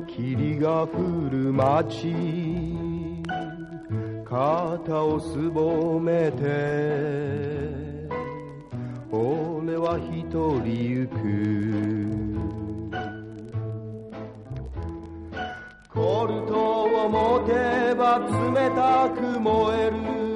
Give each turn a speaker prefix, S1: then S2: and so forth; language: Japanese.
S1: 霧が降る街肩をすぼめて俺は一人行くコルトを持てば冷たく燃える